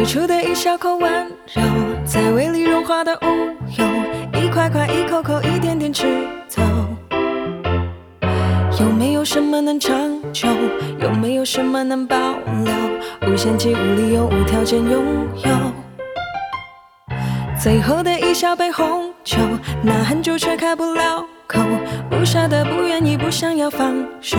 初的一小口温柔，在胃里融化的无忧，一块块一口口一点点吃透。有没有什么能长久？有没有什么能保留？无限期无理由无条件拥有。最后的一小杯红酒，拿很久却开不了口，不舍得不愿意不想要放手，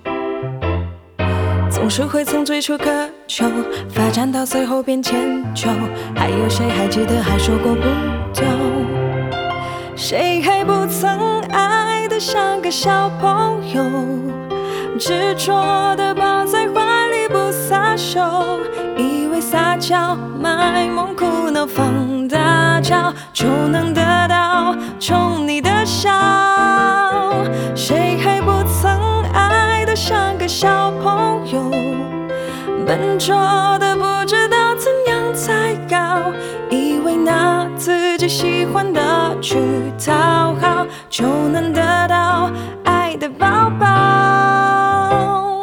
总是会从最初渴求发展到最后变迁就。还有谁还记得还说过不丢？谁还不曾爱得像个小朋友，执着地抱在怀里不撒手，以为撒娇卖萌哭闹放大招就能得到宠你的笑。谁还不曾爱得像个小朋友，笨拙的不知道怎样才高，以为拿自己喜欢的去讨好就能得到爱的抱抱。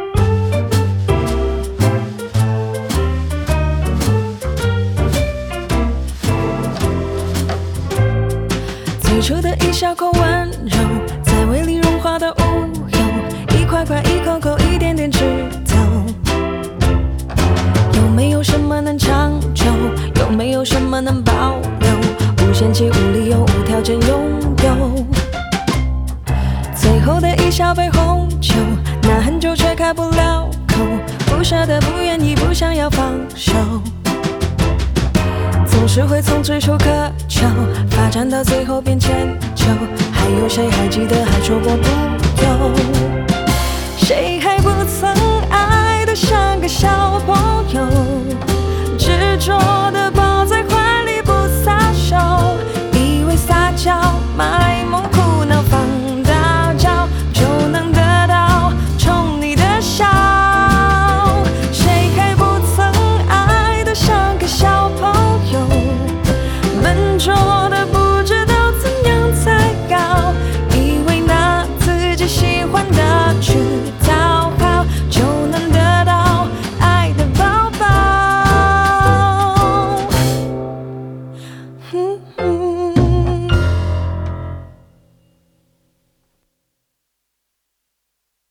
最初的一小口温柔，在胃里融化的无忧，一块块一口口一点点吃透。有没有什么能长久？有没有什么能保留？无限期无理由无条件拥有。最后的一小杯红酒，拿很久却开不了口，不舍得不愿意不想要放手，总是会从最初渴求发展到最后变迁就。还有谁还记得还说过不丢？谁还不曾爱得像个小朋友，执着的